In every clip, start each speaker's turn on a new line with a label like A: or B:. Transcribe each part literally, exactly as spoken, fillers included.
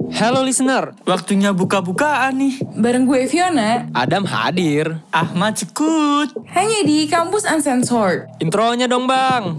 A: Hello listener,
B: Waktunya buka-bukaan nih.
C: Bareng gue Fiona,
A: Adam hadir.
B: Ahmad Cekut.
C: hanya di Kampus Uncensored.
A: Intronya dong bang.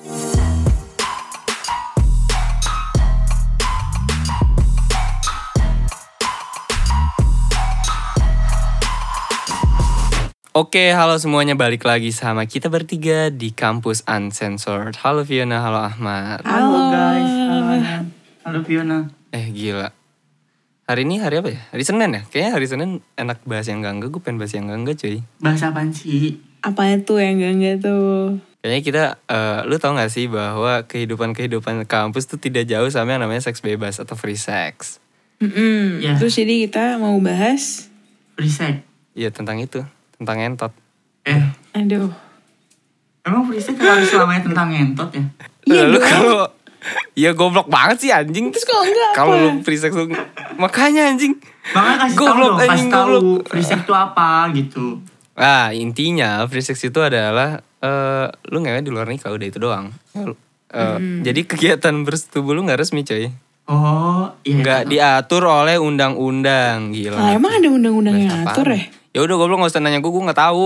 A: Oke, halo semuanya, balik lagi sama kita bertiga di Kampus Uncensored. Halo Fiona, halo Ahmad.
B: Halo guys. Halo Adam. Halo Fiona.
A: Eh gila, hari ini hari apa ya? Hari Senin ya? Kayaknya hari Senin enak bahas yang enggak-enggak, gue pengen bahas yang enggak-enggak cuy.
B: Bahasa apaan sih?
D: Apa itu yang enggak-enggak tuh?
A: Kayaknya kita, uh, lu tau gak sih bahwa kehidupan-kehidupan kampus tuh tidak jauh sama yang namanya seks bebas atau free sex.
D: Mm-mm.
B: Ya.
D: Terus jadi kita mau bahas,
B: Freesek.
A: Iya tentang itu, tentang entot.
B: Eh,
D: aduh.
B: emang freesek harus selamanya tentang ngentot ya?
D: Iya
A: Lu
D: dong.
A: kalau, ya goblok banget sih anjing.
D: Terus kalau enggak
A: Kalau
D: apa?
A: lu free sex lu, makanya anjing.
B: Makanya kasih tahu
A: Goblok,
B: dong, kasih
A: anjing,
B: tahu
A: goblok.
B: freesek itu apa gitu.
A: Ah intinya free sex itu adalah, uh, lu ngewe di luar nikah udah itu doang. Uh, Jadi kegiatan bersetubuh lu nggak resmi coy.
B: Oh, iya.
A: Nggak diatur oleh undang-undang, gila.
D: Lah emang ada undang-undang yang
A: Bahas
D: ngatur
A: apaan?
D: ya?
A: Ya udah goblok nggak usah nanya gue, gue nggak tahu.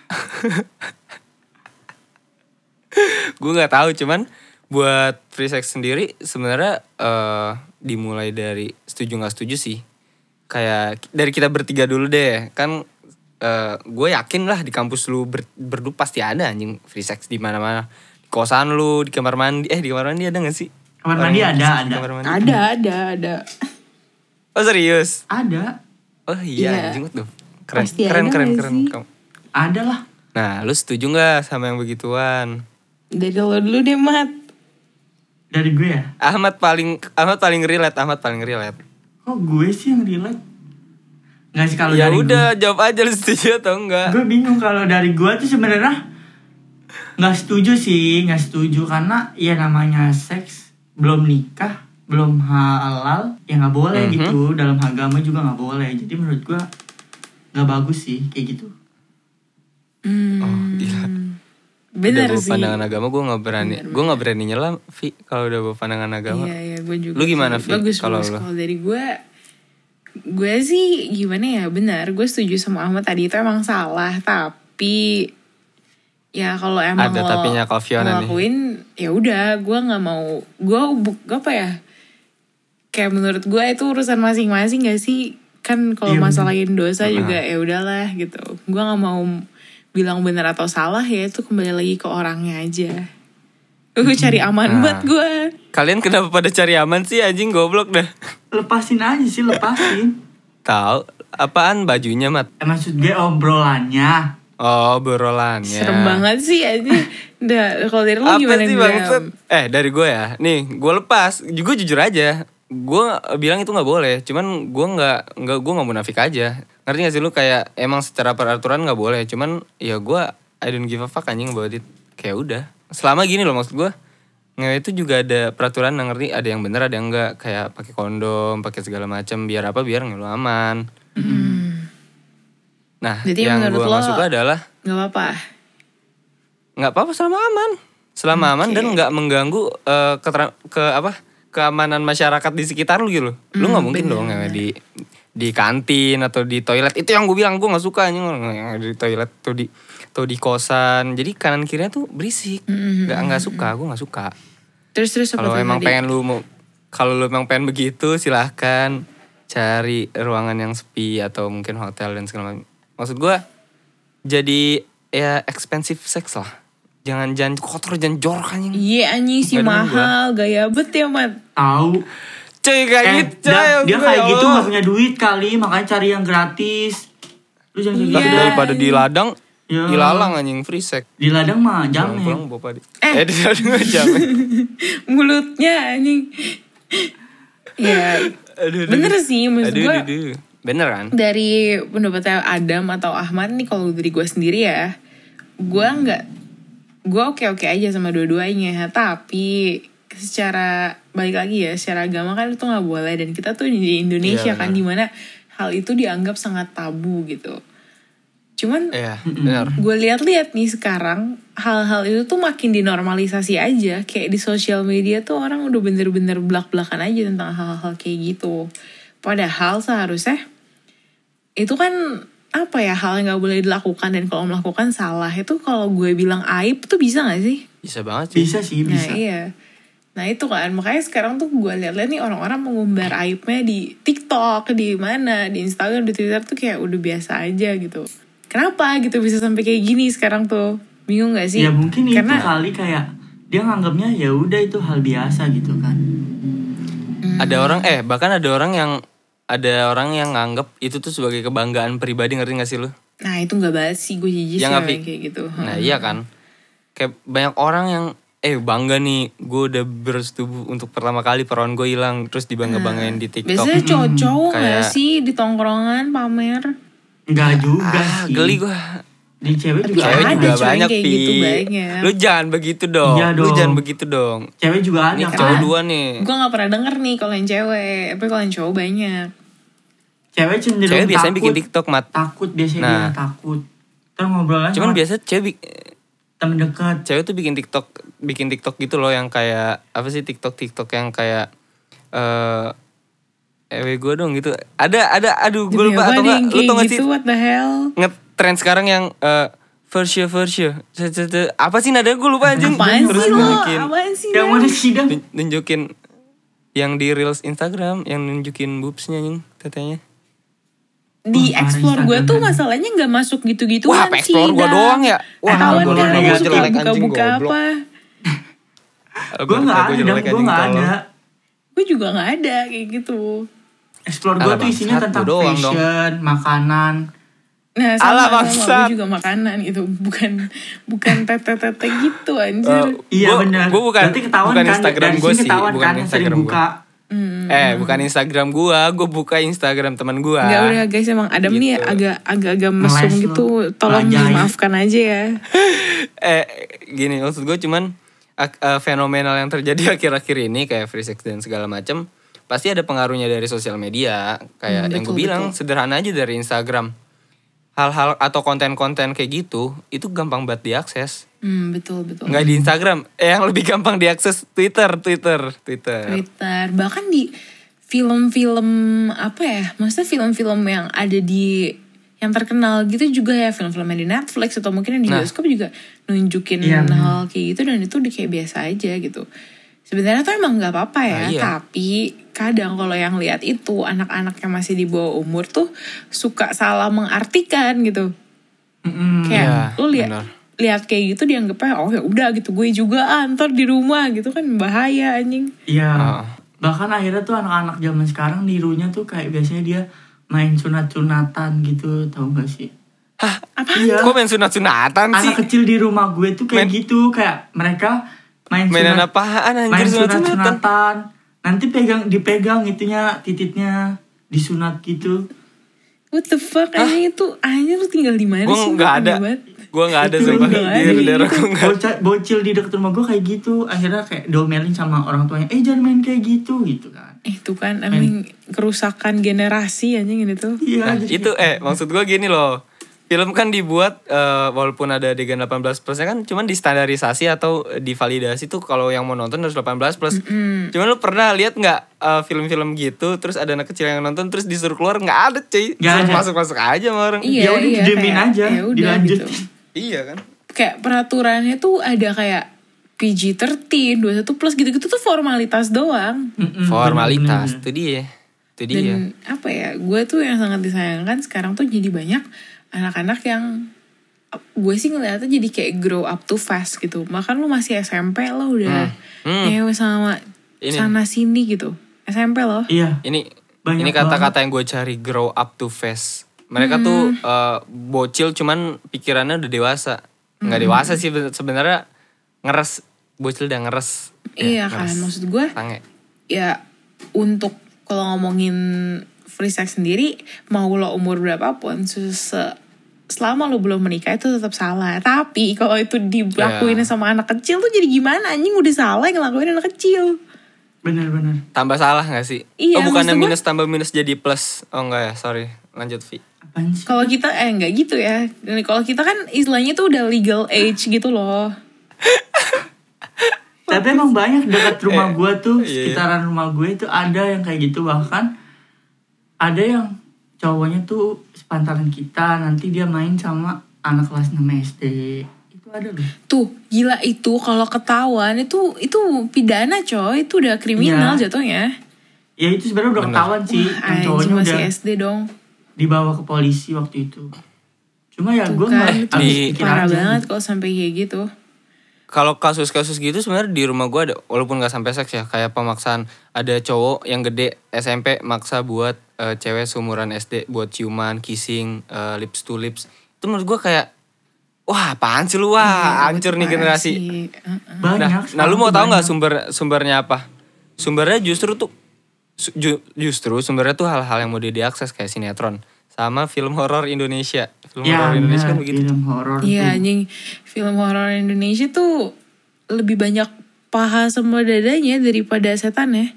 A: Gue nggak tahu, cuman buat free sex sendiri sebenarnya uh, dimulai dari setuju nggak setuju sih. Kayak dari kita bertiga dulu deh, kan uh, gue yakin lah di kampus lu ber, berdua pasti ada anjing free sex di mana-mana. Di kosan lu, di kamar mandi, eh di kamar mandi ada nggak sih?
B: Kamar mandi
A: Orang yang
B: ada,
A: di
B: ada.
A: kamar mandi.
D: Ada, ada, ada.
A: Oh serius?
B: Ada.
A: Oh iya,
D: Iya.
A: anjing tuh. Keren,
D: Pasti
A: keren,
D: ada
A: keren,
D: nggak
A: keren.
D: sih?
A: Kamu.
B: Ada lah.
A: Nah, lu setuju nggak sama yang begituan?
D: Dari lo dulu deh, Mat.
B: Dari gue ya.
A: Ahmad paling, Ahmad paling relate, Ahmad paling relate.
B: Kok gue sih yang relate? Nggak sih kalau
A: Ya
B: dari
A: udah, jawab aja lu setuju atau enggak.
B: gue. Gue bingung kalau dari gue tuh sebenarnya nggak setuju sih, nggak setuju karena ya namanya seks belum nikah, belum halal, ya nggak boleh
A: Mhm.
B: gitu. Dalam agama juga nggak boleh. Jadi menurut gue nggak bagus sih kayak gitu.
D: Hmm.
A: Oh, gila.
D: Bener
A: udah bawa
D: sih.
A: pandangan agama, gue nggak berani,
D: Bener,
A: gue nggak berani nyelam, Vi. Kalau udah bawa pandangan agama,
D: Iya, iya, gue juga.
A: Lu gimana,
D: sih.
A: Vi,
D: Bagus,
A: kalau
D: bagus.
A: lu?
D: Kalau dari gue, gue sih gimana ya, benar. Gue setuju sama Ahmad tadi, itu emang salah. Tapi, ya kalau emang
A: Ada
D: lo
A: tapinya kalau Fiona nih.
D: ngelakuin, ya udah, gue nggak mau. Gue bu- apa ya? Kayak menurut gue itu urusan masing-masing gak sih? Kan kalau
B: Iya, bener.
D: masalahin dosa
A: Heeh.
D: juga ya udahlah gitu. Gue nggak mau bilang benar atau salah, ya itu kembali lagi ke orangnya aja. Gue cari aman
A: Nah.
D: buat gue.
A: kalian kenapa pada cari aman sih anjing, goblok dah.
B: Lepasin aja sih, lepasin.
A: Tahu apaan bajunya, Mat?
B: Eh, maksud gue obrolannya.
A: Oh, berolannya.
D: Serem banget sih aja. Udah, kalau dari lu
A: Apa
D: gimana
A: sih
D: Bram?
A: bangsat? Eh dari gue ya, nih gue lepas, gue jujur aja, gue bilang itu nggak boleh, cuman gue nggak nggak gue nggak munafik aja, ngerti gak sih lu, kayak emang secara peraturan nggak boleh, cuman ya gue I don't give a fuck anjing about it, kayak udah, selama gini loh maksud gue, ngewe itu juga ada peraturan, ngerti, ada yang bener ada yang enggak, kayak pakai kondom, pakai segala macam, biar apa, biar nggak lu aman.
D: Hmm,
A: Nah
D: Jadi
A: yang
D: menurut
A: gue
D: lo-
A: nggak suka adalah
D: gak apa-apa.
A: nggak apa-apa selama aman, selama aman dan nggak mengganggu eh, keteran- ke apa keamanan masyarakat di sekitar lu gitu. Lu nggak
D: Hmm,
A: mungkin
D: bener,
A: dong ngewe di di kantin atau di toilet, itu yang gue bilang gue nggak suka anjing yang di toilet atau di atau di kosan, jadi kanan kirinya tuh berisik,
D: Hmm,
A: nggak nggak suka, gue nggak suka.
D: Terus terus apa
A: Kalau
D: tuh
A: emang
D: tadi?
A: pengen lu mau, kalau lu emang pengen begitu silahkan cari ruangan yang sepi atau mungkin hotel dan segala macam. Maksud gue jadi ya expensive sex lah. Jangan jangan kotor, jangan jorok anjing.
D: Iya anjing sih
A: Nggak demen
D: mahal, gaya bet ya Mat.
B: Tahu.
A: Cuy kayak
B: Eh,
A: gitu
B: dia,
A: coy,
B: dia
A: gue,
B: kayak
A: ya
B: gitu
A: Allah.
B: gak punya duit kali, makanya cari yang gratis. Lu jangan kayak
D: Iya.
B: gitu.
A: Tapi daripada di ladang,
B: Ya.
A: ilalang anjing free sex.
B: Di ladang mah jamet.
A: Pulang bapak di. Eh, di ladang mah jamet.
D: Mulutnya anjing. Ya
A: Aduh, aduh,
D: bener
A: aduh.
D: sih maksud
A: Aduh,
D: gue.
A: aduh, aduh. Bener kan?
D: Dari pendapatnya Adam atau Ahmad nih, kalau dari gue sendiri ya, gue nggak, gue oke oke aja sama dua-duanya. Tapi secara balik lagi ya, secara agama kan itu nggak boleh, dan kita tuh di Indonesia
A: Iya,
D: kan
A: benar.
D: dimana hal itu dianggap sangat tabu gitu. Cuman
A: Iya, benar.
D: gue lihat-lihat nih sekarang hal-hal itu tuh makin dinormalisasi aja. Kayak di sosial media tuh orang udah bener-bener belak-belakan aja tentang hal-hal kayak gitu. Padahal seharusnya itu kan apa ya, hal yang gak boleh dilakukan, dan kalau melakukan salah itu kalau gue bilang aib tuh bisa gak sih?
A: Bisa banget sih.
B: Bisa sih, bisa.
D: Nah iya. Nah itu kan, makanya sekarang tuh gue liat-liat nih orang-orang mengumbar aibnya di TikTok, di mana, di Instagram, di Twitter tuh kayak udah biasa aja gitu. Kenapa gitu bisa sampai kayak gini sekarang tuh? Bingung gak sih?
B: Ya mungkin
D: Karena,
B: itu kali kayak dia nganggapnya ya udah itu hal biasa gitu kan.
A: Ada orang eh bahkan ada orang yang ada orang yang nganggep itu tuh sebagai kebanggaan pribadi, ngerti gak sih lu?
D: Nah itu gak banget sih, gue jijik
A: Ya
D: sih
A: nggak,
D: sama
A: Pi?
D: yang kayak gitu.
A: Nah iya kan. Kayak banyak orang yang eh bangga nih, gue udah bersetubuh untuk pertama kali perawan gue hilang, terus dibangga-banggain di TikTok.
D: Biasanya cowok-cowok
A: kayak-
D: gak sih di tongkrongan pamer?
B: Enggak juga
A: Ah,
B: sih.
A: geli gue.
B: Di cewek juga
A: Cewek
D: ada,
A: juga
D: coy,
A: banyak,
D: kayak
A: Pi.
D: gitu banyak.
A: Lu jangan begitu dong.
B: Iya
A: Lu
B: dong.
A: jangan begitu dong.
B: Cewek juga ada
A: Ini
B: kan.
A: cowok dua nih.
D: Gue gak pernah denger nih kalau yang cewek, tapi kalau yang cowok banyak.
B: Cewek cenderung
A: Cewek biasanya
B: takut.
A: bikin TikTok, Mat.
B: Takut biasanya
A: Nah.
B: dia takut. Terus ngobrolnya
A: Cuman
B: sama
A: biasa cewek bi-
B: temen dekat.
A: cewek tuh bikin TikTok, bikin TikTok gitu loh yang kayak apa sih, TikTok TikTok yang kayak eh ewe gue dong gitu. Ada ada aduh gue
D: Demi
A: lupa
D: apa
A: atau
D: deh
A: enggak
D: yang
A: lu
D: kayak
A: tau gak sih
D: gitu, what the hell?
A: nge-trend sekarang yang eh first year first year. Apa sih nadanya gue lupa anjing.
D: Apaan
A: Terus
D: sih lo?
A: nunjukin
D: Apaan sih?
B: Yang
D: Nan?
B: mana sih dah?
A: nun- nunjukin yang di reels Instagram yang nunjukin boobsnya anjing tetenya.
D: Di
B: Wah,
D: explore gue tuh
B: Instagram.
D: masalahnya gak masuk gitu-gitu
A: Wah,
D: kan
A: apa
D: sih.
A: explore gua
D: Dam.
A: doang ya? Wah,
D: Tahuan
B: gua
D: kan
B: doang
D: gue
B: yang
D: suka
A: jelek, anjing,
D: buka-buka
A: goblok.
D: apa.
B: Gue gak ada, gue gak ada.
D: Gue juga gak ada kayak gitu.
B: Explore gue
A: Alah,
B: tuh isinya
A: bangsat,
B: tentang
A: gua doang dong.
B: fashion, makanan.
D: Nah
A: Alah,
D: sama, sama
A: bangsat.
D: gue juga makanan gitu. Bukan bukan tete-tete gitu anjir.
A: Eh,
B: Iya
A: Gua-
B: benar.
A: gua bukan-
B: Berarti ketahuan
A: bukan
B: kan,
A: Instagram
B: dari
A: gua
B: sini
A: sih,
B: ketahuan
A: bukan
B: kan yang sering
A: Instagram gua.
B: buka.
A: Eh bukan Instagram gua, gua buka Instagram teman gua.
D: Enggak udah guys, emang Adam nih
A: Gitu.
D: agak agak-agak mesum
B: Ngeles
D: gitu.
B: lu.
D: Tolong
B: Bajai.
D: dimaafkan aja ya.
A: eh gini maksud gue cuman ak- eh, fenomenal yang terjadi akhir-akhir ini kayak free sex dan segala macam pasti ada pengaruhnya dari sosial media kayak
D: Hmm,
A: yang gue
D: betul,
A: bilang
D: betul.
A: sederhana aja dari Instagram. Hal-hal atau konten-konten kayak gitu itu gampang banget diakses.
D: Hmm, betul betul.
A: Nggak di Instagram, eh yang lebih gampang diakses Twitter, Twitter, Twitter.
D: Twitter, bahkan di film-film apa ya, maksudnya film-film yang ada di yang terkenal gitu juga ya, film-film yang di Netflix atau mungkin yang di
A: Nah.
D: bioskop juga nunjukin
B: Iya, bener.
D: hal kayak gitu, dan itu udah kayak biasa aja gitu. Sebenarnya tuh emang nggak apa-apa ya,
A: Nah, iya.
D: tapi kadang kalau yang lihat itu anak-anak yang masih di bawah umur tuh suka salah mengartikan gitu.
B: Mm-mm.
D: Kayak
A: Iya,
D: lu lihat
A: benar.
D: lihat kayak gitu dianggapnya oh ya udah gitu, gue juga ah, ntar di rumah gitu kan, bahaya anjing.
B: Iya.
A: Ah.
B: Bahkan akhirnya tuh anak-anak zaman sekarang nirunya tuh kayak biasanya dia main sunat-sunatan gitu, tau gak sih?
A: Hah?
D: Apaan?
B: Iya.
A: Kok main sunat-sunatan sih?
B: Anak kecil di rumah gue tuh kayak
A: Main-
B: gitu, kayak mereka main
A: Mainan
B: sunat,
A: apaan
B: main
A: anjir sunat-sunatan?
B: sunat-sunatan. Nanti pegang dipegang itunya, tititnya disunat gitu.
D: What the fuck, anjing itu anjing lu tinggal di mana
A: Gue
D: sih?
A: nggak ada,
D: Aneh banget.
A: gue nggak ada
B: Itu
A: sumpah
B: nggak
A: di
B: ada
A: daerah
B: gitu.
A: gue nggak.
B: Bocah, bocil di dekat rumah gue kayak gitu. Akhirnya kayak domelin sama orang tuanya, eh jangan main kayak gitu gitu kan.
D: Eh, itu kan emang kerusakan generasi anjing ini tuh.
B: Iya.
A: Nah
B: jadi
A: itu eh maksud gue gini loh. Film kan dibuat eh, walaupun ada adegan delapan belas plus kan cuman distandarisasi atau divalidasi tuh kalau yang mau nonton harus delapan belas plus. Cuman lu pernah lihat nggak eh, film-film gitu terus ada anak kecil yang nonton terus disuruh keluar, nggak ada cuy.
B: Nggak ada.
A: Masuk-masuk aja sama orang.
D: Iya,
B: Ya udah,
D: iya,
B: didiemin
D: kayak,
B: aja,
D: ya udah
B: dilanjut.
D: gitu.
A: Iya kan?
D: Kayak peraturannya tuh ada kayak P G tiga belas, dua puluh satu plus gitu-gitu tuh formalitas doang.
B: Mm-mm,
A: Formalitas
B: bener-bener.
A: itu dia. Itu dia.
D: Dan apa ya, gue tuh yang sangat disayangkan sekarang tuh jadi banyak anak-anak yang gue sih ngeliatnya jadi kayak grow up too fast gitu. Makan lu masih S M P lo udah
A: Hmm.
D: nyewe sama
A: Ini.
D: sana sini gitu. S M P loh.
B: Iya.
A: Ini
B: Banyak
A: ini kata-kata yang gue cari, grow up too fast. Mereka tuh eh, bocil cuman pikirannya udah dewasa. Nggak dewasa sih sebenarnya, ngeres, bocil udah ngeres.
D: Iya
A: Ya,
D: kan,
A: ngeres.
D: maksud gue
A: Sange.
D: ya untuk kalau ngomongin free sex sendiri, mau lo umur berapapun, se- selama lo belum menikah itu tetap salah. Tapi kalau itu dilakuin
A: Ya.
D: sama anak kecil tuh jadi gimana? Anjing udah salah yang ngelakuin anak kecil.
B: Bener-bener.
A: Tambah salah gak sih?
D: Iya,
A: oh bukannya
D: maksud gua-
A: minus tambah minus jadi plus. Oh enggak ya, sorry. lanjut Vi.
B: Apaan sih?
D: Kalau kita eh nggak gitu ya. Dan kalau kita kan istilahnya tuh udah legal age gitu loh.
B: Tapi emang banyak dekat rumah
A: Eh,
B: gue tuh,
A: iya, iya.
B: sekitaran rumah gue itu ada yang kayak gitu. Bahkan ada yang cowoknya tuh sepantaran kita, nanti dia main sama anak kelas enam S D. Itu ada loh.
D: Tuh gila itu kalau ketahuan itu itu pidana coy. Itu udah kriminal
B: Iya.
D: jatuhnya.
B: Ya itu sebenarnya udah
A: Bener.
B: ketahuan sih.
D: Wah,
B: Yang
D: anjing
B: cowoknya
D: masih
B: udah
D: S D dong.
B: dibawa ke polisi waktu itu. Cuma ya
D: Tuh
B: gue
D: kan,
B: nggak
D: itu
B: habis
A: Di-
B: pikir
D: parah
B: aja
D: banget
B: gitu.
D: kalau sampai kayak gitu.
A: Kalau kasus-kasus gitu sebenarnya di rumah gue ada, walaupun nggak sampai seks ya, kayak pemaksaan ada cowok yang gede S M P maksa buat eh, cewek seumuran S D buat ciuman, kissing, eh, lips to lips. Itu menurut gue kayak, wah apaan sih lu, wah
D: Iya,
A: hancur
D: itu
A: nih
D: parah
A: generasi.
D: sih. Heeh.
B: Banyak.
A: Nah, nah
B: sekarang
A: lu mau
B: tuh
A: tahu nggak
B: banyak.
A: sumber sumbernya apa? Sumbernya justru tuh su- ju- justru sumbernya tuh hal-hal yang mudah diakses kayak sinetron sama film horor Indonesia. Film
B: Ya
A: horor Indonesia kan
B: benar,
A: begitu.
B: film horor
D: Iya
B: tuh.
D: anjing, film horor Indonesia tuh lebih banyak paha sama dadanya daripada setan ya.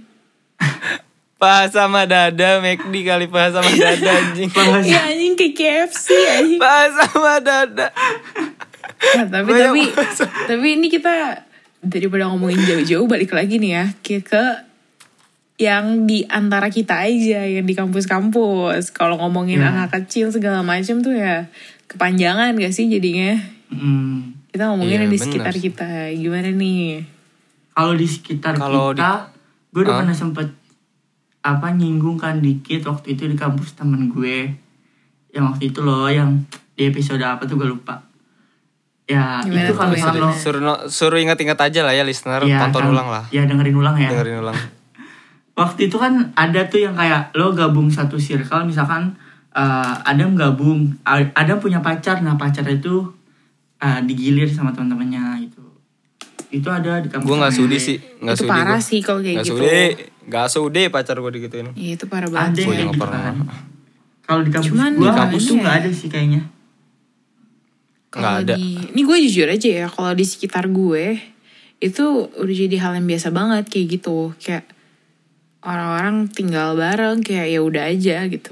A: Paha sama dada, McD kali paha sama dada anjing.
B: Bahas-
D: Iya anjing kayak K F C anjing.
A: Paha sama dada.
D: Nah, tapi
A: Banyak
D: tapi
A: bahasa.
D: tapi ini kita daripada ngomongin jauh-jauh balik lagi nih ya ke, ke yang di antara kita aja yang di kampus-kampus. Kalau ngomongin
B: Ya.
D: anak kecil segala macam tuh ya kepanjangan gak sih jadinya?
B: Mm.
D: Kita ngomongin
A: Iya,
D: yang di
A: bener
D: sekitar
A: sih.
D: kita. Gimana nih?
B: Kalau di sekitar
A: Kalau di-
B: kita, gue udah
A: Hah?
B: pernah sempet apa nyinggung kan dikit waktu itu di kampus temen gue. Yang waktu itu loh, yang di episode apa tuh gue lupa. Ya
D: Gimana
B: itu
D: tuh,
B: kalau
D: yang
B: misalnya lo,
A: Suruh, no- suruh ingat-ingat aja lah ya listener,
B: ya,
A: tonton
B: kan-
A: ulang lah.
B: Ya dengerin ulang ya.
A: Dengerin ulang.
B: Waktu itu kan ada tuh yang kayak lo gabung satu circle, misalkan eh, Adam gabung, A- Adam punya pacar, nah pacar itu eh, digilir sama teman-temannya gitu. Itu ada di kampus.
A: Gue nggak
B: gue.
A: sudi sih, nggak
D: Itu
A: sudi.
D: parah
A: gua.
D: sih kalau kayak
A: Nggak
D: gitu.
A: sudi, nggak sudi pacar gue digituin.
D: Iya itu parah
B: Ada
D: banget.
B: yang
A: Gua
B: kayak
A: nggak
B: gitu
A: pernah.
B: kan. Kalau di kampus
D: Cuman
B: gue
A: di kampus
B: itu
D: ya.
B: nggak ada sih kayaknya.
A: Nggak
D: Kalau
A: ada.
D: di, ini gue jujur aja ya, kalau di sekitar gue itu udah jadi hal yang biasa banget kayak gitu, kayak orang-orang tinggal bareng kayak ya udah aja gitu,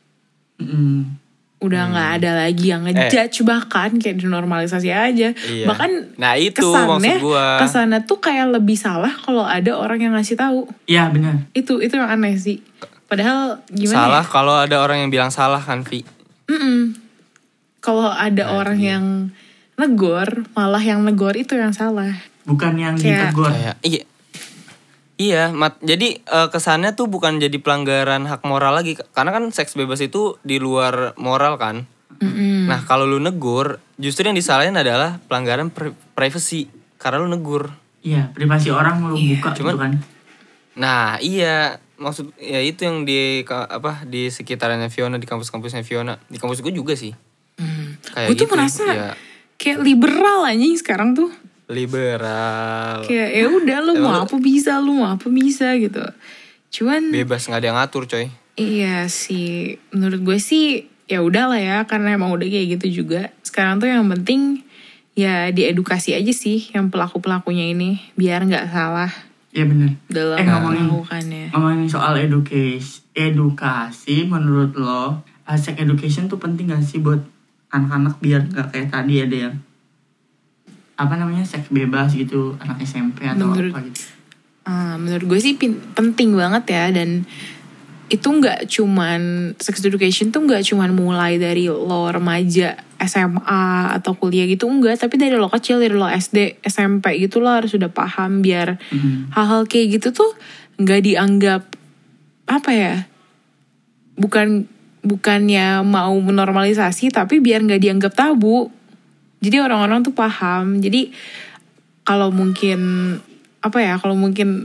B: Mm.
D: udah nggak ada lagi yang ngejudge bahkan kayak dinormalisasi aja,
A: Iya.
D: bahkan
A: Nah, itu
D: kesannya
A: maksud gua.
D: kesannya tuh kayak lebih salah kalau ada orang yang ngasih tahu.
B: Iya benar.
D: Itu itu yang aneh sih. Padahal gimana?
A: Salah
D: Ya?
A: kalau ada orang yang bilang salah kan, Vi.
D: Mm-mm. Kalau ada
A: Nah,
D: orang
A: itu dia.
D: yang negor, malah yang negor itu yang salah.
B: Bukan yang
D: Kayak-
B: ditegur.
A: Kayak iya. Iya, mat, jadi eh, kesannya tuh bukan jadi pelanggaran hak moral lagi, karena kan seks bebas itu di luar moral kan.
D: Mm-mm.
A: Nah kalau lu negur, justru yang disalahin adalah pelanggaran pri- privacy, karena lu negur.
B: Iya, privasi orang lo
D: Iya,
B: buka
A: cuman-
B: gitu kan.
A: Nah iya, maksud ya itu yang di ka- apa di sekitarnya Fiona, di kampus-kampusnya Fiona, di kampus gue juga sih.
D: Hmm.
A: Kayak
D: Gue tuh
A: gitu,
D: merasa
A: ya.
D: kayak liberal anjing sekarang tuh.
A: Liberal,
D: Kayak ya udah lu
A: Emang
D: mau
A: lu-
D: apa bisa, lu mau apa bisa gitu. Cuman
A: bebas nggak ada yang ngatur coy.
D: iya sih, menurut gue sih ya udahlah ya, karena emang udah kayak gitu juga. Sekarang tuh yang penting ya diedukasi aja sih yang pelaku-pelakunya ini biar nggak salah
B: Iya benar.
D: dalam
B: Eh, ngomongin-
D: melakukannya.
B: Ngomongin soal edukasi, edukasi menurut lo, uh, sex education tuh penting gak sih buat anak-anak biar gak kayak tadi ada yang apa namanya seks bebas gitu, anak S M P atau
D: Menurut-
B: apa gitu.
D: Ah, menurut gue sih pin- penting banget ya, dan itu nggak cuman sex education tuh nggak cuman mulai dari lo remaja S M A atau kuliah gitu, enggak, tapi dari lo kecil, dari lo S D S M P gitu lo harus sudah paham biar
B: Mhm.
D: hal-hal kayak gitu tuh nggak dianggap apa ya, bukan bukannya mau menormalisasi tapi biar nggak dianggap tabu. Jadi orang-orang tuh paham. Jadi kalau mungkin apa ya, kalau mungkin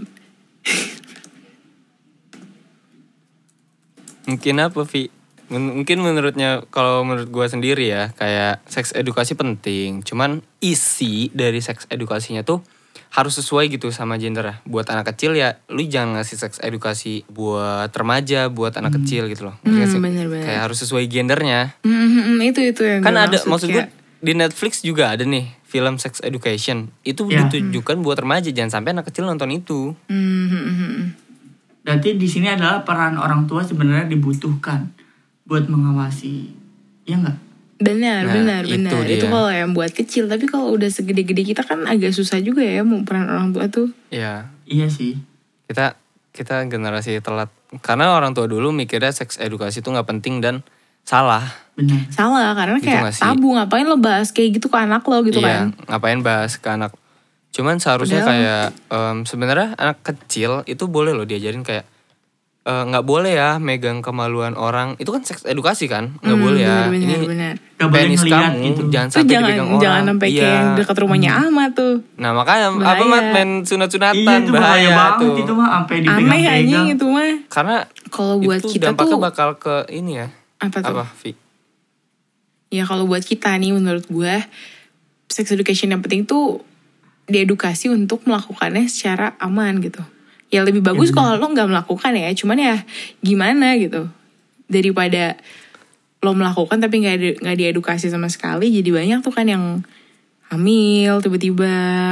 A: Mungkin apa, Vi? Men- Mungkin menurutnya, kalau menurut gue sendiri ya, kayak seks edukasi penting. Cuman isi dari seks edukasinya tuh harus sesuai gitu sama gender. Buat anak kecil ya, lu jangan ngasih seks edukasi buat remaja, buat anak kecil gitu loh. Ngerti
D: Hmm,
A: gak sih?
D: bener-bener.
A: Kayak harus sesuai gendernya.
D: Mm, itu itu yang
A: Kan
D: gue
A: ada, maksud gue
D: kayak-
A: di Netflix juga ada nih film sex education. Itu
B: Ya.
A: ditujukan buat remaja, jangan sampai anak kecil nonton itu.
D: Mm, mm, mm, mm.
B: Berarti di sini adalah peran orang tua sebenarnya dibutuhkan buat mengawasi. Iya nggak?
D: Benar,
A: Nah,
D: benar,
A: itu
D: benar.
A: dia.
D: Itu kalau yang buat kecil, tapi kalau udah segede-gede kita kan agak susah juga ya mau peran orang tua tuh.
A: Iya,
B: Iya sih.
A: kita kita generasi telat. Karena orang tua dulu mikirnya seks edukasi itu nggak penting dan salah.
B: Benar.
D: Salah, karena
A: Gitu
D: kayak
A: nggak sih?
D: tabu, ngapain lo bahas kayak gitu ke anak lo gitu
A: Iya,
D: kan.
A: ngapain bahas ke anak. Cuman seharusnya
D: Padahal-
A: kayak em, sebenarnya anak kecil itu boleh loh diajarin kayak eh, nggak boleh ya megang kemaluan orang. Itu kan seks edukasi kan? Nggak
D: Hmm,
A: boleh ya.
D: benar,
A: Ini
D: benar, benar.
B: Nggak boleh
A: penis
B: ngeliat
A: kamu
B: gitu.
A: jangan
D: Tuh
A: sampai
D: jangan
A: dipegang orang.
D: jangan sampai
A: Iya.
D: kayak dekat rumahnya Ahmad tuh.
A: Nah makanya apa
D: Bahaya.
A: mat main sunat-sunatan
B: Iya itu bahaya,
A: bahaya
B: banget
A: tuh.
B: itu mah sampai
D: Aneh anjing
B: dipegang-pegang.
D: itu mah.
A: Karena
D: Kalau buat
A: itu
D: kita
A: dampaknya
D: tuh
A: bakal ke ini ya.
D: apa tuh?
A: Apa, Vi?
D: Ya kalau buat kita nih menurut gue sex education yang penting tuh diedukasi untuk melakukannya secara aman gitu. Ya lebih bagus kalau lo nggak melakukan ya, cuman ya gimana gitu. Daripada lo melakukan tapi nggak di- nggak diedukasi sama sekali, jadi banyak tuh kan yang hamil tiba-tiba,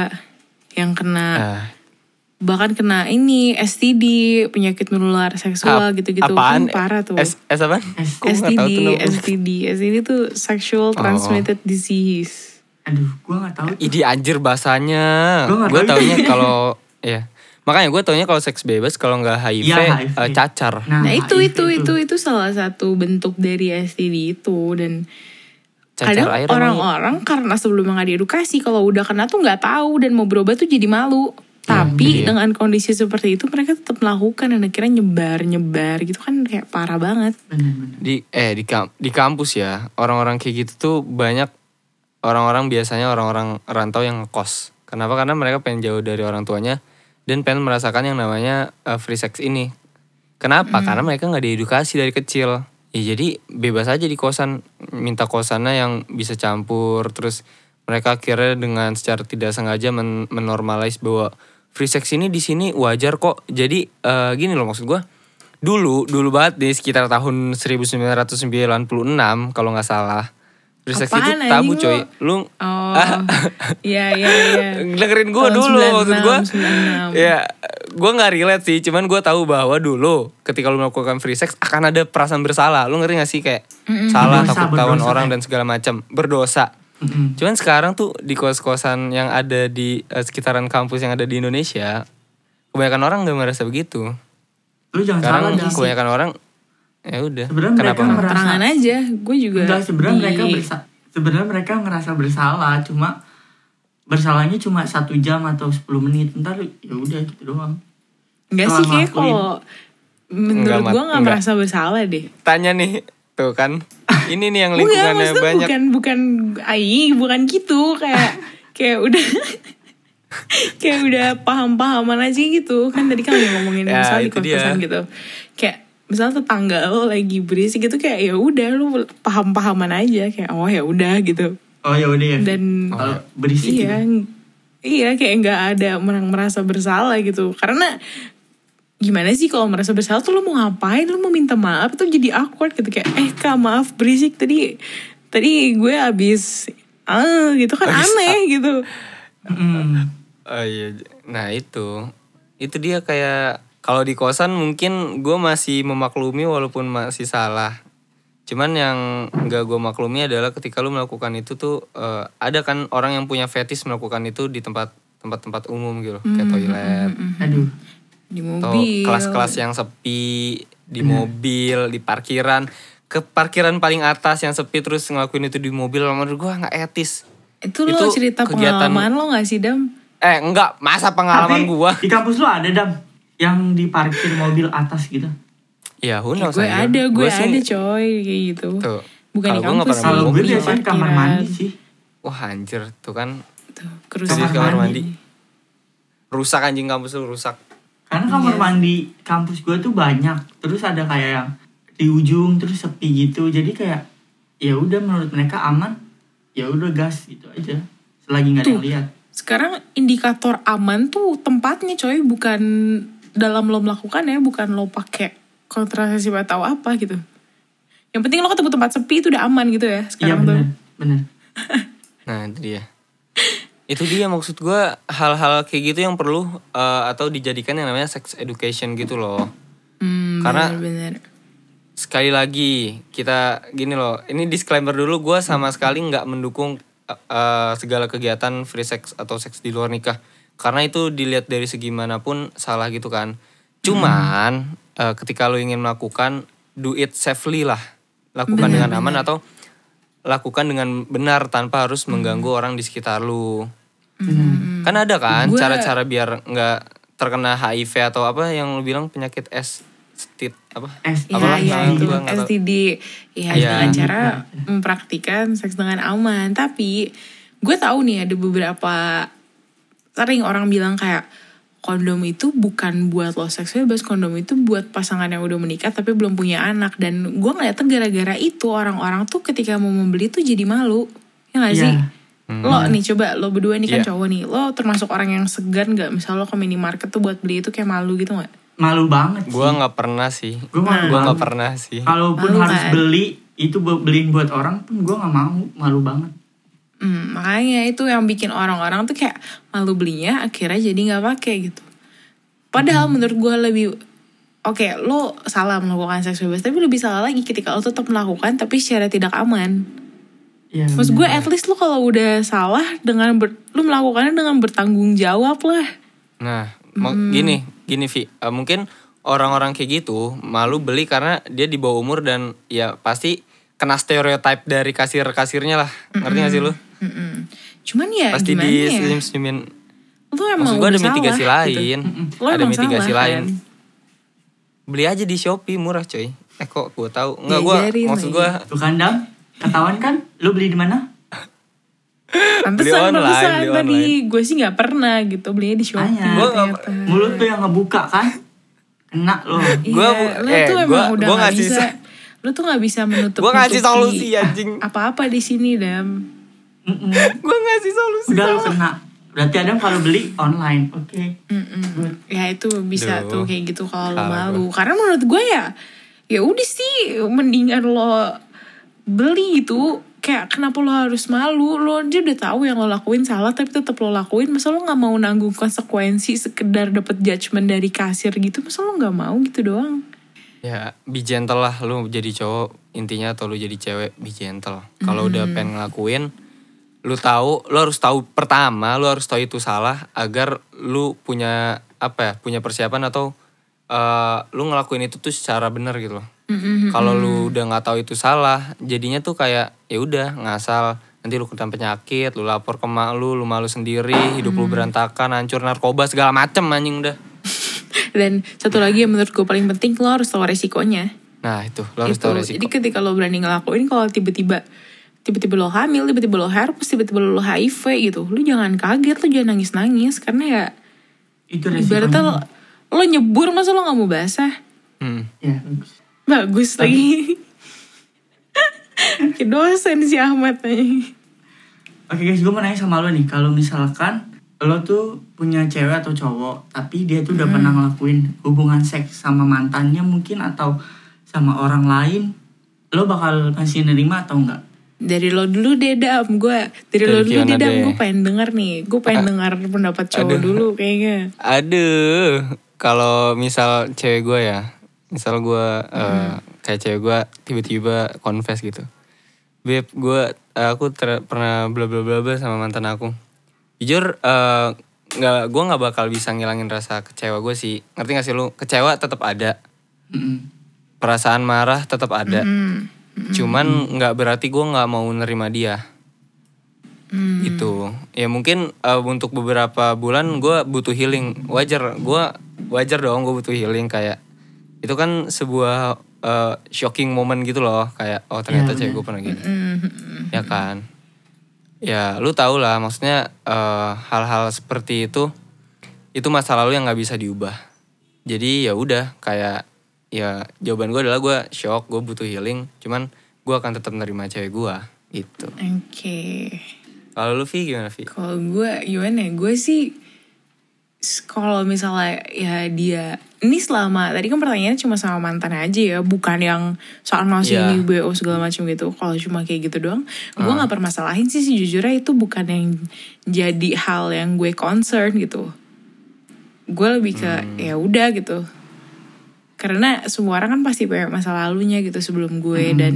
D: yang kena
A: Nah,
D: bahkan kena ini S T D, penyakit menular seksual
A: ap-
D: gitu-gitu.
A: apaan?
D: Kan parah tuh.
A: S, S apaan?
B: S-
A: Kok nggak
D: STD,
A: tahu tuh namanya?
D: STD, STD tuh sexual transmitted disease.
B: Aduh, gue nggak tahu. tuh.
A: Idi anjir bahasanya.
B: Gua nggak
A: Gue
B: tahu.
A: taunya kalau ya. Makanya gue taunya kalau seks bebas kalau nggak H I V,
B: Iya, H I V.
A: eh, cacar.
D: Nah, itu,
B: H I V
D: itu itu itu salah satu bentuk dari S T D itu. Dan
A: Cacar
D: kadang
A: air emang-
D: orang-orang karena sebelumnya nggak diedukasi, kalau udah kena tuh nggak tahu dan mau berobat tuh jadi malu. Tapi
A: iya.
D: dengan kondisi seperti itu mereka tetap melakukan dan akhirnya nyebar-nyebar gitu kan, kayak parah banget.
B: Bener-bener.
A: di eh di kam- di kampus ya orang-orang kayak gitu tuh banyak orang-orang biasanya orang-orang rantau yang ngekos. Kenapa? Karena mereka pengen jauh dari orang tuanya dan pengen merasakan yang namanya uh, free sex ini. Kenapa? Karena mereka nggak diedukasi dari kecil. Ya jadi bebas aja di kosan, minta kosannya yang bisa campur. Terus mereka akhirnya dengan secara tidak sengaja men- menormalize bahwa free sex ini di sini wajar kok. Jadi eh, gini loh maksud gue. Dulu, dulu banget di sekitar tahun seribu sembilan ratus sembilan puluh enam kalau nggak salah. Free sex itu
D: Apaan,
A: tabu
D: anjing,
A: coy.
D: lu?
A: Lu
D: Oh, iya iya iya.
A: dengerin gue
D: Tahun
A: dulu maksud gue.
D: sembilan puluh enam, sembilan puluh enam.
A: Ya, gue nggak relate sih. Cuman gue tahu bahwa dulu ketika lu melakukan free sex akan ada perasaan bersalah. Lu ngerti gak sih kayak salah,
B: Berdosa,
A: takut ketahuan
B: berdosa,
A: orang
B: kayak.
A: dan segala macam, berdosa.
B: Mm-mm.
A: Cuman sekarang tuh di kos-kosan yang ada di eh, sekitaran kampus yang ada di Indonesia, kebanyakan orang nggak merasa begitu.
B: Lu jangan salah
A: Sekarang
B: dah.
A: kebanyakan orang ya udah.
B: Sebenarnya
A: Kenapa?
B: mereka
A: Mat?
B: merasa-
D: Terangan aja, gue juga.
B: Enggak, sebenarnya
D: di-
B: mereka bersa sebenarnya mereka ngerasa bersalah, cuma bersalahnya cuma satu jam atau sepuluh menit. Ntar ya udah gitu doang.
D: Enggak
B: Setelah
D: sih, kayak
B: ngelakuin.
D: kalau menurut
A: Enggak, Mat.
D: gue nggak
A: Enggak.
D: merasa bersalah deh.
A: Tanya nih, tuh kan. Ini nih yang
D: Enggak,
A: lingkungannya
D: maksudnya
A: banyak.
D: bukan bukan ai, bukan gitu, kayak kayak udah kayak udah paham-pahaman aja gitu. Kan tadi kan lagi ngomongin
A: Ya,
D: misalnya di
A: itu dia.
D: kos-kosan gitu. Kayak misalnya tetangga lo lagi berisik gitu, kayak ya udah lu paham-pahaman aja, kayak oh ya udah gitu.
B: Oh ya udah ya.
D: Dan
B: kalau berisik
D: iya,
B: gitu.
D: iya kayak nggak ada orang merasa bersalah gitu. Karena gimana sih kalau merasa bersalah tuh lo mau ngapain? Lo mau minta maaf tuh jadi awkward gitu, kayak eh kak maaf berisik tadi tadi gue abis ah gitu kan
A: Abis
D: aneh gitu.
B: Mm.
A: Oh iya, nah itu, itu dia kayak kalau di kosan mungkin gue masih memaklumi walaupun masih salah. Cuman yang nggak gue maklumi adalah ketika lu melakukan itu tuh eh, ada kan orang yang punya fetish melakukan itu di tempat tempat-tempat umum gitu, kayak toilet,
B: Aduh.
D: Di
A: atau
D: mobil.
A: kelas-kelas yang sepi, di mobil, di parkiran, ke parkiran paling atas yang sepi terus ngelakuin itu di mobil, menurut gue nggak etis.
D: Itu lo
A: itu
D: cerita
A: kegiatan-
D: pengalaman lo gak sih Dam?
A: Eh enggak, masa pengalaman
B: Tapi
A: gue?
B: di kampus lu ada Dam yang di parkir mobil atas gitu.
A: Ya, who
D: Ya,
A: knows
D: gue
A: aja.
D: ada, gue
A: Gua sih-
D: ada coy kayak gitu.
A: Tuh.
D: Bukan
A: Kalau
D: di
A: gua nggak
D: kampus
A: pernah
D: sih,
B: Kalau gue
D: di
B: biasanya kamar
D: parkiran.
B: mandi sih.
A: Wah anjir, tuh kan
D: Tuh,
A: Jadi
D: kerusakan.
B: Kamar
A: kamar
B: mandi.
A: mandi. Rusak anjing kampus lu, rusak.
B: Karena kamar
D: Yes.
B: mandi kampus gue tuh banyak. Terus ada kayak yang di ujung terus sepi gitu. Jadi kayak ya udah menurut mereka aman. Ya udah gas gitu aja. Selagi nggak ada yang
D: Tuh.
B: lihat.
D: Sekarang indikator aman tuh tempatnya coy, bukan dalam lo melakukan ya, bukan lo pakai kontrasepsi atau apa gitu. Yang penting lo ketemu tempat sepi itu udah aman gitu ya
B: Iya
D: sekarang tuh.
B: benar, benar.
A: Nah itu dia. Itu dia maksud gue, hal-hal kayak gitu yang perlu eh, atau dijadikan yang namanya sex education gitu loh.
D: Hmm,
A: Karena-
D: bener-bener.
A: sekali lagi kita gini loh, ini disclaimer dulu, gue sama sekali nggak mendukung uh, segala kegiatan free sex atau seks di luar nikah, karena itu dilihat dari segi manapun salah gitu kan. Cuman hmm. uh, ketika lo ingin melakukan, do it safely lah, lakukan bener, dengan aman bener. Atau lakukan dengan benar tanpa harus mengganggu hmm. orang di sekitar lo. Hmm. Kan ada kan gua... cara-cara biar nggak terkena H I V atau apa yang lo bilang penyakit S T apa?
D: S, ya, ya itu S T D ya, ya dengan cara mempraktikkan seks dengan aman. Tapi gue tahu nih ada beberapa sering orang bilang kayak kondom itu bukan buat lo seks bebas, kondom itu buat pasangan yang udah menikah tapi belum punya anak. Dan gue ngeliatnya gara-gara itu orang-orang tuh ketika mau membeli tuh jadi malu, ya nggak sih? Yeah. Lo nih coba lo berdua nih kan yeah. cowok nih, lo termasuk orang yang segan nggak? Misal lo ke minimarket tuh buat beli itu kayak malu gitu nggak?
B: Malu banget sih.
A: Gue nggak pernah sih. Gue
B: nah,
A: nggak pernah sih.
B: Kalaupun harus kan? beli itu beliin buat orang pun gue nggak mau, malu banget.
D: Hmm, makanya itu yang bikin orang-orang tuh kayak malu belinya, akhirnya jadi nggak pakai gitu. Padahal hmm. menurut gue lebih oke, okay, lo salah melakukan seks bebas, tapi lebih salah lagi ketika lo tetap melakukan tapi secara tidak aman. Ya, maksud gue at least lo kalau udah salah dengan ber, lo melakukannya dengan bertanggung jawab lah.
A: Nah, hmm. gini. Gini Vi, uh, mungkin orang-orang kayak gitu malu beli karena dia di bawah umur dan ya pasti kena stereotype dari kasir-kasirnya lah. Mm-mm. Ngerti gak sih lu?
D: Mm-mm. Cuman ya
A: pasti
D: gimana ya?
A: Pasti disenyum-senyumin.
D: Lu emang
A: maksud gue ada
D: salah,
A: mitigasi
D: gitu.
A: lain.
D: Lu
A: ada mitigasi
D: salah,
A: lain.
D: Kan?
A: Beli aja di Shopee murah coy. Eh kok gue tahu? Enggak gue maksud gue.
B: Tuh kan Dam, ketahuan kan? Lu beli di mana?
D: Pantesan, pantesan tadi gue sih gak pernah gitu belinya di Shopee.
B: Gak, mulut tuh yang ngebuka kan, kena lo.
D: Iya, lo eh, tuh emang gua, udah gua gak bisa, lo tuh gak bisa menutup
A: gue ngasih solusi anjing.
D: Apa-apa di sini Dam.
A: Gue ngasih solusi.
B: Udah lo kena. Berarti Adam kalau beli online, oke. Okay.
D: Ya itu bisa Duh. tuh kayak gitu kalau lo malu. Karena menurut gue ya, ya udah sih mendingan lo beli gitu. Kayak kenapa lo harus malu? Lo aja udah tahu yang lo lakuin salah tapi tetap lo lakuin. Masa lo nggak mau nanggung konsekuensi sekedar dapet judgement dari kasir gitu? Masa lo nggak mau gitu doang?
A: Ya be gentle lah lo jadi cowok intinya, atau lo jadi cewek be gentle. Kalau mm. udah pengen ngelakuin, lo tahu, lo harus tahu pertama lo harus tahu itu salah agar lo punya apa ya? Punya persiapan atau uh, lo ngelakuin itu tuh secara benar gitu loh. Mm-hmm. Kalau lu udah nggak tahu itu salah, jadinya tuh kayak ya udah ngasal, nanti lu kena penyakit, lu lapor ke mak lu, lu malu sendiri, hidup mm. lu berantakan, hancur, narkoba segala macem anjing udah.
D: Dan satu lagi yang menurut gue paling penting, lo harus tahu resikonya.
A: Nah itu, lo harus
D: itu.
A: tahu resiko.
D: Jadi ketika lo berani ngelakuin, kalau tiba-tiba tiba-tiba lo hamil, tiba-tiba lo herpes, tiba-tiba lo H I V gitu, lu jangan kaget, lu jangan nangis-nangis karena ya
B: itu resikonya.
D: Ibaratnya lo, lo nyebur masa lo nggak mau basah?
A: Hmm.
B: Ya bagus.
D: Bagus lagi. Kayak dosen si Ahmad nih.
B: Oke guys, gue mau nanya sama lo nih. Kalau misalkan lo tuh punya cewek atau cowok, tapi dia tuh udah hmm. pernah ngelakuin hubungan seks sama mantannya mungkin atau sama orang lain, lo bakal masih nerima atau enggak?
D: Dari lo dulu deh Dam, gue dari, dari lo dulu deh Dam, gue pengen denger nih, gue pengen dengar pendapat cowok Aduh. dulu kayaknya.
A: Aduh, kalau misal cewek gue ya, misal gue hmm. uh, kayak cewek gue tiba-tiba confess gitu, Beb, gue aku ter- pernah bla bla bla bla sama mantan aku. Jujur, uh, nggak, gue nggak bakal bisa ngilangin rasa kecewa gue sih. Ngerti nggak sih lu? Kecewa tetap ada, mm-hmm. perasaan marah tetap ada. Mm-hmm. Cuman nggak berarti gue nggak mau nerima dia. Mm. Itu, ya mungkin uh, untuk beberapa bulan gue butuh healing. Wajar, gue wajar dong gue butuh healing kayak. Itu kan sebuah uh, shocking moment gitu loh, kayak oh ternyata ya, cewek gue pernah gini, mm-hmm. ya kan? Ya lu tau lah, maksudnya uh, hal-hal seperti itu, itu masa lalu yang nggak bisa diubah. Jadi ya udah, kayak ya jawaban gue adalah gue shock, gue butuh healing, cuman gue akan tetap nerima cewek gue, gitu.
D: Oke. Okay.
A: Kalau lu Vi gimana Vi?
D: Kalau gue gimana? Gue sih kalau misalnya ya dia ini selama tadi kan pertanyaannya cuma sama mantan aja ya, bukan yang soal masih yeah. ini B O segala macam gitu. Kalau cuma kayak gitu doang, uh. gue nggak permasalahin sih sejujurnya, itu bukan yang jadi hal yang gue concern gitu. Gue lebih ke hmm. ya udah gitu, Karena semua orang kan pasti punya masa lalunya gitu sebelum gue. Hmm. Dan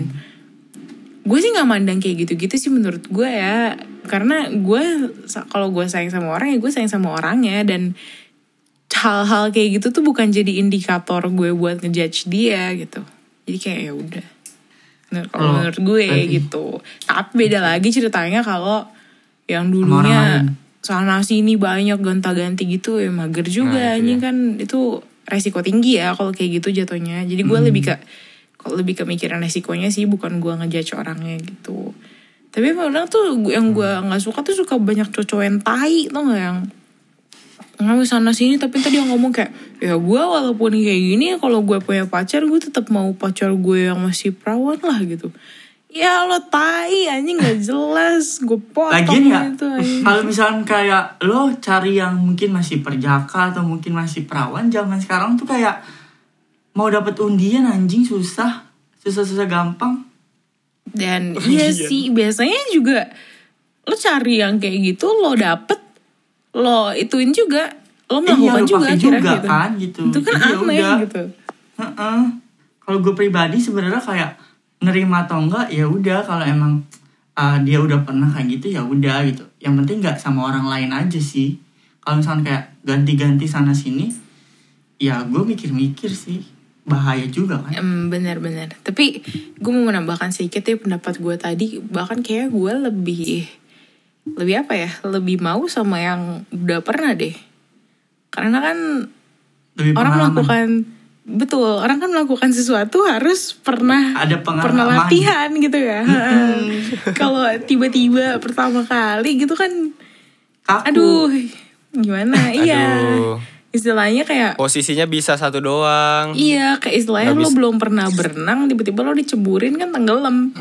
D: gue sih gak mandang kayak gitu-gitu sih menurut gue ya. Karena gue, kalau gue sayang sama orang ya gue sayang sama orangnya. Dan hal-hal kayak gitu tuh bukan jadi indikator gue buat ngejudge dia gitu. Jadi kayak ya udah. Kalau oh, menurut gue berarti. Gitu. Tapi beda lagi ceritanya kalau yang dulunya sana sini banyak gonta-ganti gitu ya mager juga. Ini nah, kan itu resiko tinggi ya kalau kayak gitu jatuhnya. Jadi gue hmm. lebih ke kalau lebih kemikiran resikonya sih, bukan gue ngejudge orangnya gitu. Tapi kadang tuh yang gue nggak suka tuh suka banyak cowok yang tai, tau nggak, yang nggak sana sini tapi tadi dia ngomong kayak ya gue walaupun kayak gini kalau gue punya pacar gue tetap mau pacar gue yang masih perawan lah gitu. Ya lo tai anjing gak jelas. Gue potong
B: ya, gitu. Kalau misalnya kayak lo cari yang mungkin masih perjaka atau mungkin masih perawan, zaman sekarang tuh kayak mau dapet undian anjing susah. Susah-susah gampang.
D: Dan iya sih biasanya juga lo cari yang kayak gitu lo dapet, lo ituin juga, lo melakukan
B: iya,
D: juga,
B: juga
D: gitu.
B: Kan gitu.
D: Itu kan
B: jadi
D: aneh
B: yaudah.
D: gitu.
B: Uh-uh. Kalau gue pribadi sebenarnya kayak nerima atau enggak ya udah, kalau emang uh, dia udah pernah kayak gitu ya udah gitu. Yang penting nggak sama orang lain aja sih. Kalau misalnya kayak ganti-ganti sana sini, ya gue mikir-mikir sih bahaya juga kan.
D: Um, benar-benar. Tapi gue mau menambahkan sedikit ya pendapat gue tadi. Bahkan kayak gue lebih lebih apa ya? Lebih mau sama yang udah pernah deh. Karena kan lebih orang melakukan betul, orang kan melakukan sesuatu harus pernah
B: ada
D: pernah latihan gitu ya. Kalau tiba-tiba pertama kali gitu kan kaku. Aduh, gimana? Aduh. Iya. Istilahnya kayak
A: posisinya bisa satu doang.
D: Iya, kayak istilahnya lo belum pernah berenang tiba-tiba lo diceburin kan tenggelam.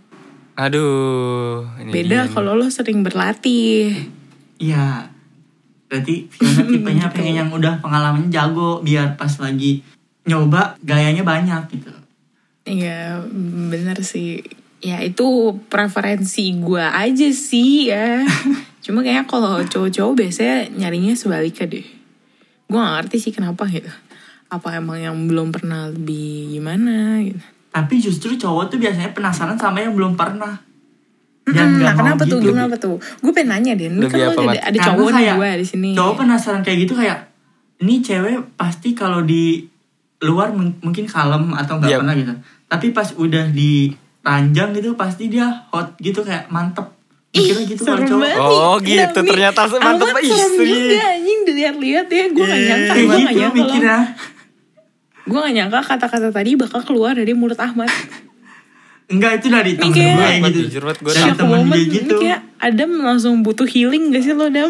A: Aduh,
D: ini beda kalau lo sering berlatih.
B: Iya. Berarti Fiona tipenya pengen yang udah pengalaman jago biar pas lagi nyoba gayanya banyak gitu.
D: Iya bener sih. Ya itu preferensi gue aja sih ya. Cuma kayaknya kalau cowok-cowok biasanya nyarinya sebaliknya deh. Gue gak ngerti sih kenapa gitu. Apa emang yang belum pernah lebih gimana gitu.
B: Tapi justru cowok tuh biasanya penasaran sama yang belum pernah.
D: Dan hmm, nah kenapa tuh? Gitu. Kenapa tuh? Gue pengen nanya deh. Ini kan lo ada, ada cowok nih gue di sini.
B: Cowok penasaran kayak gitu kayak ini cewek pasti kalau di luar m- mungkin kalem atau nggak yep. pernah gitu. Tapi pas udah di ranjang gitu pasti dia hot gitu kayak mantep. Mikirnya gitu kalau cowok.
A: Oh gitu nah, ternyata mantep istri.
D: Serem juga anjing dilihat-lihat ya. Gue gak nyangka.
B: Kayak
D: Gue
B: gitu
D: gak nyangka
B: mikirnya.
D: Gue gak nyangka kata-kata tadi bakal keluar dari mulut Ahmad.
B: Enggak, itu dari temen
D: kayak,
B: gue gitu.
A: Jujur banget gue
B: dari temen dia gitu.
D: Ini kayak Adam langsung butuh healing gak sih lo, Adam?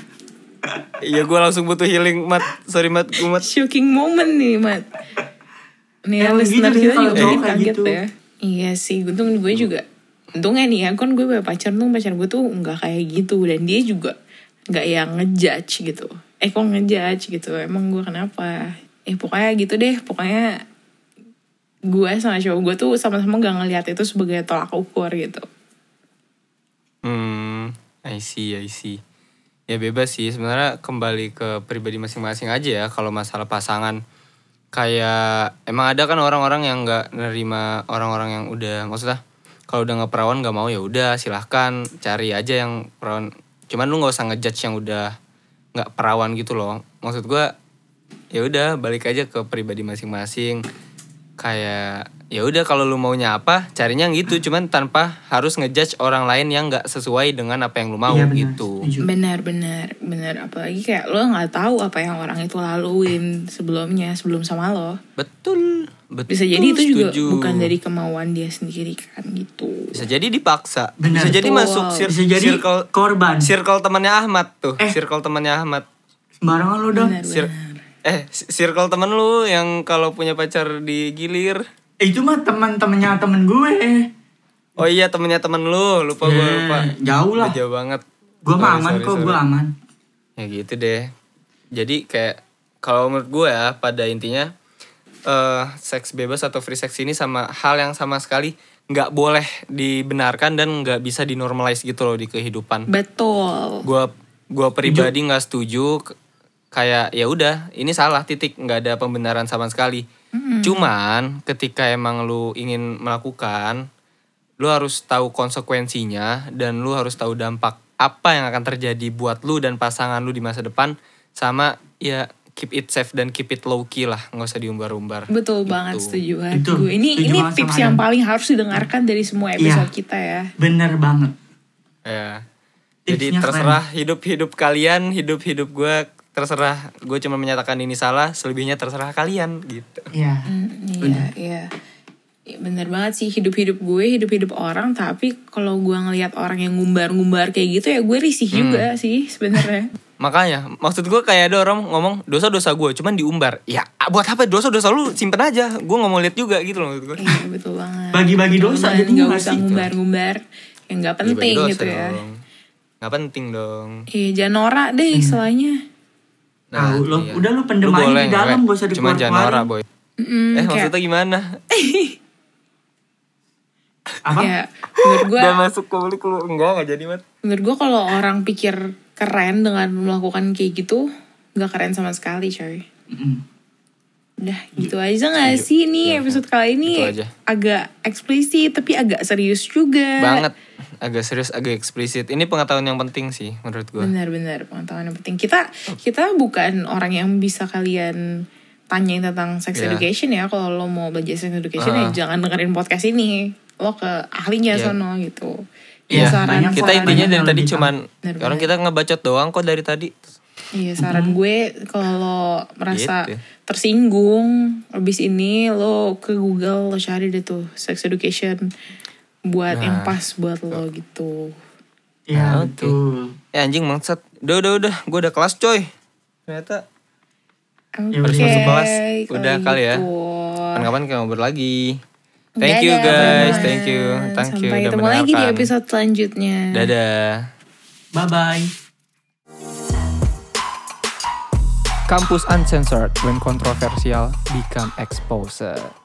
A: Iya gue langsung butuh healing, Mat. Sorry, Mat. Gue, Mat.
D: Shocking moment nih, Mat. Nih
B: ya,
D: listener
B: gitu,
D: kita juga mungkin kaget
B: gitu.
D: ya. Iya sih, untung gue juga. Untungnya nih ya, kan gue punya pacar tuh, pacar gue tuh gak kayak gitu. Dan dia juga gak yang ngejudge gitu. Eh kok ngejudge gitu, emang gue kenapa? Eh pokoknya gitu deh, pokoknya gue sama cowok gue tuh sama-sama gak ngelihat itu sebagai tolak ukur gitu.
A: Hmm, I see, I see. Ya bebas sih, sebenarnya kembali ke pribadi masing-masing aja ya. Kalau masalah pasangan, kayak emang ada kan orang-orang yang nggak nerima orang-orang yang udah, maksudnya kalau udah nggak perawan nggak mau ya udah silahkan cari aja yang perawan. Cuman lu nggak usah ngejudge yang udah nggak perawan gitu loh. Maksud gue, ya udah balik aja ke pribadi masing-masing. Kayak ya udah kalau lu maunya apa carinya gitu, cuman tanpa harus ngejudge orang lain yang nggak sesuai dengan apa yang lu mau. Iya, benar, gitu.
D: Benar benar benar, apalagi kayak lo nggak tahu apa yang orang itu laluin sebelumnya sebelum sama lo.
A: Betul. Betul.
D: Bisa jadi itu juga setuju. Bukan dari kemauan dia sendiri kan gitu.
A: Bisa jadi dipaksa.
B: Benar.
A: Bisa jadi
D: Betul.
A: masuk sir-
B: Bisa jadi
A: circle
B: korban.
A: Circle temannya Ahmad tuh.
B: Eh.
A: Circle temannya Ahmad.
B: Sembarangan lu dong.
D: Benar,
A: Cir-
D: benar.
A: Eh, circle temen lu yang kalau punya pacar digilir.
B: Eh, itu mah teman-temannya temen gue.
A: Oh iya, temennya temen lu. Lupa yeah, gue lupa.
B: Jauh lah.
A: Udah jauh banget.
B: Gue mah aman sorry, kok, gue aman.
A: Ya gitu deh. Jadi kayak kalau menurut gue ya pada intinya uh, seks bebas atau free sex ini sama hal yang sama sekali nggak boleh dibenarkan dan nggak bisa dinormalize gitu loh di kehidupan.
D: Betul.
A: Gue gue pribadi nggak setuju. Kayak ya udah ini salah titik, nggak ada pembenaran sama sekali.
D: Mm-mm.
A: Cuman ketika emang lu ingin melakukan, lu harus tahu konsekuensinya dan lu harus tahu dampak apa yang akan terjadi buat lu dan pasangan lu di masa depan, sama ya keep it safe dan keep it low key lah, nggak usah diumbar-umbar.
D: Betul
A: Gitu.
D: banget, setuju banget
B: Itu,
D: gue. Ini
B: setuju
D: ini
B: banget
D: tips
B: sama
D: yang
B: Adam.
D: paling harus didengarkan dari semua episode kita ya.
B: Bener banget.
A: Ya. Jadi
B: Tipsnya
A: terserah hidup-hidup kalian, hidup-hidup gue terserah. Gue cuma menyatakan ini salah, selebihnya terserah kalian gitu.
B: Iya.
D: Mm, iya, iya. Ya, bener banget sih, hidup-hidup gue, hidup-hidup orang. Tapi kalau gue ngelihat orang yang ngumbar-ngumbar kayak gitu ya gue risih juga sih sebenarnya.
A: Makanya, maksud gue kayak ada orang ngomong dosa-dosa gue, cuman diumbar. Ya, buat apa dosa-dosa lu simpen aja. Gue nggak mau lihat juga gitu loh maksud gue.
D: Iya betul banget.
B: Bagi-bagi dosa
D: Jangan,
B: jadinya
D: nggak
B: nggak
D: usah
B: sih?
D: ngumbar-ngumbar yang nggak penting
A: Bagi-bagi dosa
D: gitu ya.
A: dong. Nggak penting dong.
D: Iya, jangan norak deh istilahnya.
B: Tahu, lo,
A: iya.
B: udah lu pendem
A: Lu
B: aja
A: boleh
B: di dalam,
A: ngewe,
B: gak usah
A: cuman jangan norak,
B: dikeluar-keluarin.
A: boy.
D: Mm-mm,
A: Eh,
D: kayak-
A: maksudnya gimana?
B: Apa?
D: Ya, menurut gue,
A: Udah masuk publik lu. Enggak, enggak jadi, Mat.
D: menurut gue kalau orang pikir keren dengan melakukan kayak gitu, nggak keren sama sekali, coy.
B: Mm-mm.
D: Udah gitu aja gak sih nih episode kali ini
A: Gitu aja.
D: agak eksplisit tapi agak serius juga.
A: Banget. Agak serius, agak eksplisit. Ini pengetahuan yang penting sih menurut gue.
D: Benar-benar pengetahuan yang penting. Kita kita bukan orang yang bisa kalian tanyain tentang sex
A: Yeah.
D: education ya. Kalau lo mau belajar sex education
A: Uh-huh.
D: ya jangan dengerin podcast ini. Lo ke ahlinya
A: Yeah.
D: sono gitu.
A: Iya,
D: Ya, saran
B: banyak
A: kita
B: kok,
A: intinya
B: banyak
A: dari
B: yang
A: tadi
B: lebih
A: cuman
D: Bener
A: orang
D: banget.
A: kita ngebacot doang kok dari tadi.
D: Iya, saran gue kalau lo merasa
A: Gitu.
D: tersinggung abis ini lo ke Google lo cari deh tuh sex education buat
A: Nah.
D: yang pas buat lo gitu.
B: Iya,
A: Oke.
B: betul.
A: Eh anjing mangsat. Udah udah udah, gue udah kelas coy. Ternyata
D: Oke,
B: Harus
A: masuk kelas.
D: kalau
A: Udah kali ya.
D: gitu.
A: kapan-kapan kita ngobrol lagi. Thank you
D: Dadah,
A: guys,
D: teman-teman.
A: thank you, thank you
D: Sampai
A: udah
D: ketemu lagi di
A: mendengarkan.
D: episode selanjutnya.
A: Dadah.
B: Bye-bye.
E: Kampus Uncensored, when controversial become exposed.